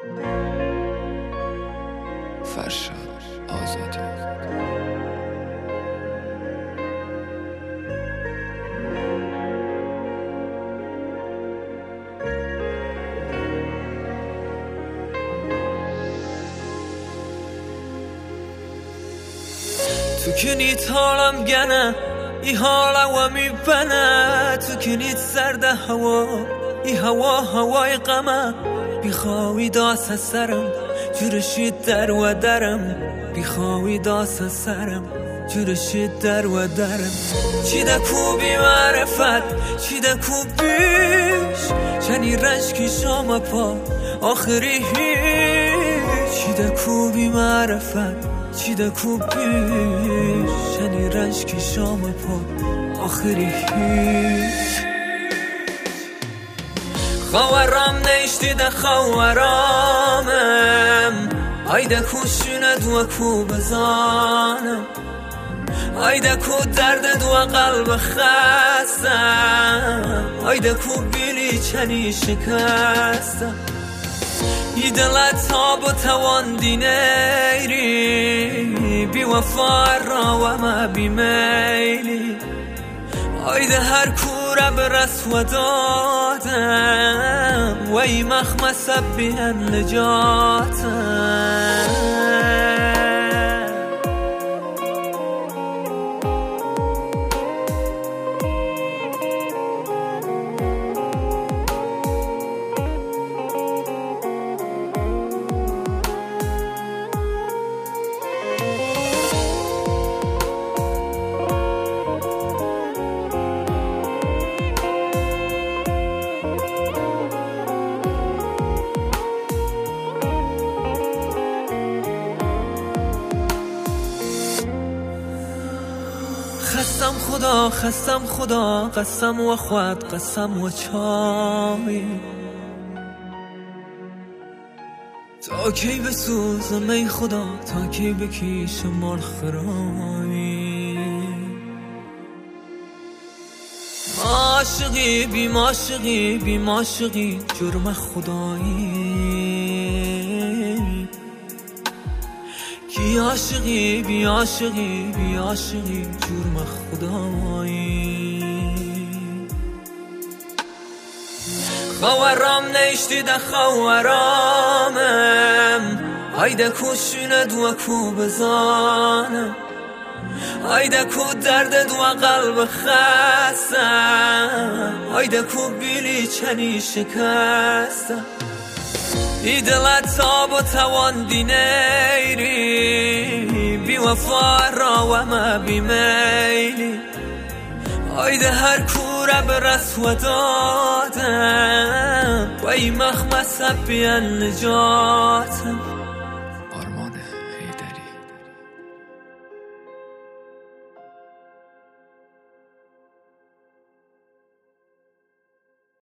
فرشاد آزادی. Tu kunit halam gana I hala wa mi bana Tu kunit sarda hawa I hawa hawai qama بخواهی داست سرم جورشید در و درم بخواهی داست سرم جورشید در و درم چی دکو بی معرفت چی دکو بیش چنی رنج کی شام پا آخری هیچ چی دکو بی معرفت چی دکو بیش چنی رنج کی شام پا آخری هیچ خوارم نشتی ده خوارمم ayda ku شنه دو کو بزانم ayda ku درد دو قلب خستم ayda ku بیلی چنی شکستم ای دلت تاب و توان دینیری بی وفا را و ما بی میلی ayda هر کورا برس و دادم وی مخمس بیان نجاتم خستم خدا قسم و خود قسم و چای تا کی بسوزم ای خدا تا کی بکیشم مال خرایی عاشقی بی معاشقی بی معاشقی جرم خدایی کی عاشقی بی عاشقی بی عاشقی جرم خدایی خوارم نشتی ده خوارمم ayda ku شنه دو کو بزانم ayda ku درد دو قلب خستم ayda ku بیلی چنی شکستم ای دلت تاب و توان دینیری بی وفا را و ما بی میلی ayda هر کورا برس و دادم وی مخمس بیان نجاتم